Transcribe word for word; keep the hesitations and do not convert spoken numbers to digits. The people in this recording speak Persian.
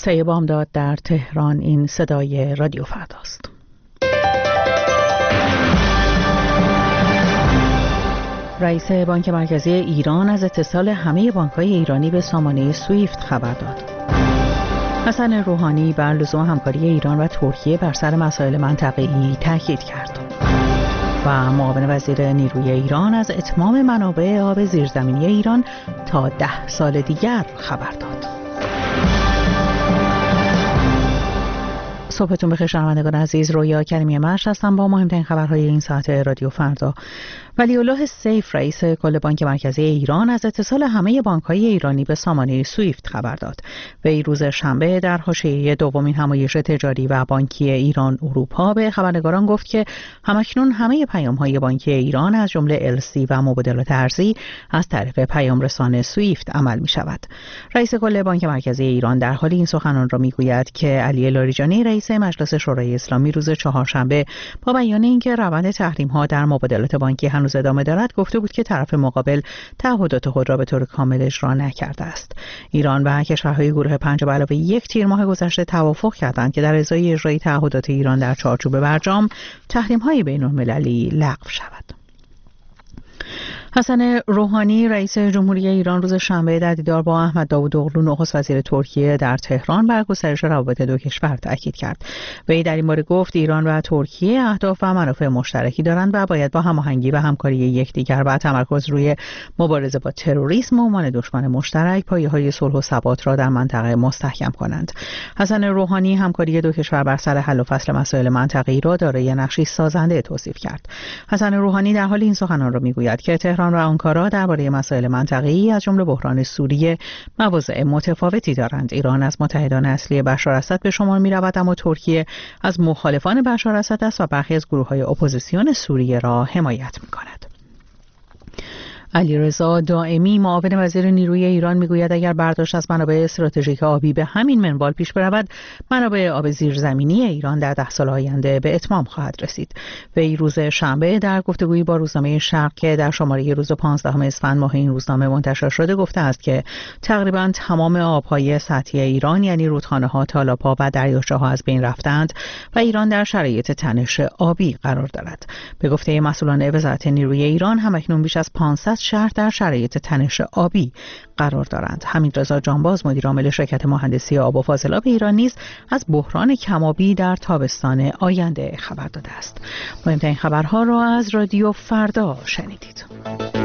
رئیس بامداد در تهران. این صدای رادیو فرداست. رئیس بانک مرکزی ایران از اتصال همه بانک‌های ایرانی به سامانه سویفت خبر داد. حسن روحانی بر لزوم همکاری ایران و ترکیه بر سر مسائل منطقه‌ای تاکید کرد. و معاون وزیر نیروی ایران از اتمام منابع آب زیرزمینی ایران تا ده سال دیگر خبر داد. صبحتون بخیر شنوندگان عزیز، رویا کریمی مشت هستم با مهمترین خبرهای این ساعت رادیو فردا. ولی‌الله سیف رئیس کل بانک مرکزی ایران از اتصال همه بانک‌های ایرانی به سامانه سویفت خبر داد. وی روز شنبه در حاشیه دومین همایش تجاری و بانکی ایران اروپا به خبرنگاران گفت که همکنون همه پیام‌های بانکی ایران از جمله السی و مبادلات ارزی از طریق پیام رسان سویفت عمل می‌شود. رئیس کل بانک مرکزی ایران در حال این سخنان را می‌گوید که علی لاریجانی رئیس مجلس شورای اسلامی روز چهارشنبه با بیان اینکه روند تحریم‌ها در مبادلات بانکی هنوز ادامه دارد گفته بود که طرف مقابل تعهدات خود را به طور کامل اجرا نکرده است. ایران و کشورهای گروه پنج به علاوه یک تیر ماه گذشته توافق کردند که در ازای اجرای تعهدات ایران در چارچوب برجام تحریم‌های بین‌المللی لغو شود. حسن روحانی رئیس جمهوری ایران روز شنبه در دیدار با احمد داوودوغلو نخست وزیر ترکیه در تهران بر گسترش روابط دو کشور تاکید کرد. وی در این باره گفت ایران و ترکیه اهداف و منافع مشترکی دارند و باید با هماهنگی و همکاری یکدیگر و تمرکز روی مبارزه با تروریسم و عنوان دشمن مشترک پایه‌های صلح و ثبات را در منطقه مستحکم کنند. حسن روحانی همکاری دو کشور بر سر حل و فصل مسائل منطقه‌ای را دارای نقشی سازنده توصیف کرد. حسن روحانی در حال این سخنان را میگوید که تهران و آنکارا درباره مسائل منطقه‌ای از جمله بحران سوریه مواضع متفاوتی دارند. ایران از متحدان اصلی بشار اسد به شمار می‌رود، اما ترکیه از مخالفان بشار اسد است و برخی از گروه‌های اپوزیسیون سوریه را حمایت می‌کند. علیرضا دائمی معاون وزیر نیروی ایران میگوید اگر برداشت از منابع استراتژیک آبی به همین منوال پیش برود، منابع آب زیرزمینی ایران در ده سال آینده به اتمام خواهد رسید. وی روز شنبه در گفتگویی با روزنامه شرق که در شماره روز پانزدهم اسفند ماه این روزنامه منتشر شده گفته است که تقریبا تمام آبهای سطحی ایران یعنی رودخانه‌ها، تالاب‌ها و دریاچه‌ها از بین رفتند و ایران در شرایط تنش آبی قرار دارد. به گفته مسئولان وزارت نیروی ایران همکنون بیش از پانصد شهر در شرایط تنش آبی قرار دارند. حمیدرضا جانباز مدیر عامل شرکت مهندسی آب و فاضلاب ایران نیز از بحران کم‌آبی در تابستان آینده خبر داده است. مهمترین خبرها را از رادیو فردا شنیدید.